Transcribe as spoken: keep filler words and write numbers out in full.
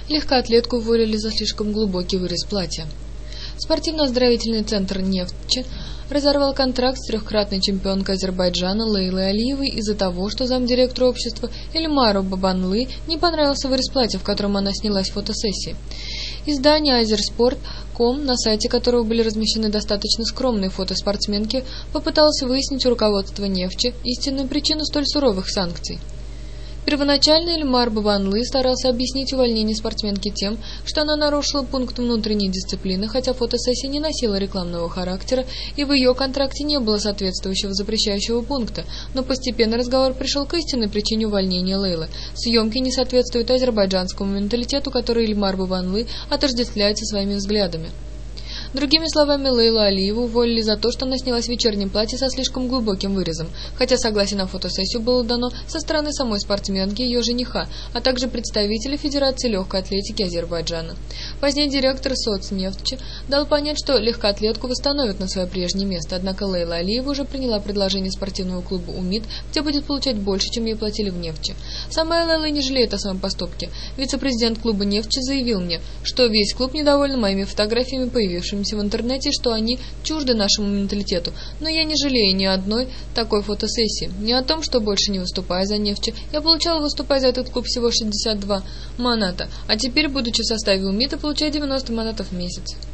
Легкоатлетку уволили за слишком глубокий вырез платья. Спортивно-оздоровительный центр «Нефть» разорвал контракт с трехкратной чемпионкой Азербайджана Лейлой Алиевой из-за того, что замдиректора общества Эльмару Бабанлы не понравился вырез платья, в котором она снялась в фотосессии. Издание «Азерспорт точка ком», на сайте которого были размещены достаточно скромные фото спортсменки, попыталось выяснить у руководства «Нефти» истинную причину столь суровых санкций. Первоначально Эльмар Бабанлы старался объяснить увольнение спортсменки тем, что она нарушила пункт внутренней дисциплины, хотя фотосессия не носила рекламного характера и в ее контракте не было соответствующего запрещающего пункта, но постепенно разговор пришел к истинной причине увольнения Лейлы. Съемки не соответствуют азербайджанскому менталитету, который Эльмар Бабанлы отождествляет со своими взглядами. Другими словами, Лейлу Алиеву уволили за то, что она снялась в вечернем платье со слишком глубоким вырезом, хотя согласие на фотосессию было дано со стороны самой спортсменки и ее жениха, а также представителей Федерации легкой атлетики Азербайджана. Позднее директор «Соцнефти» дал понять, что легкоатлетку восстановят на свое прежнее место, однако Лейла Алиева уже приняла предложение спортивного клуба «УМИД», где будет получать больше, чем ей платили в «Нефти». Сама Лейла не жалеет о своем поступке. Вице-президент клуба «Нефти» заявил мне, что весь клуб недоволен моими фотографиями, появившимися в интернете, что они чужды нашему менталитету, но я не жалею ни одной такой фотосессии, ни о том, что больше не выступаю за «Нефть». Я получала, выступая за этот клуб, всего шестьдесят два маната, а теперь, будучи в составе УМИДа, получаю девяносто манатов в месяц.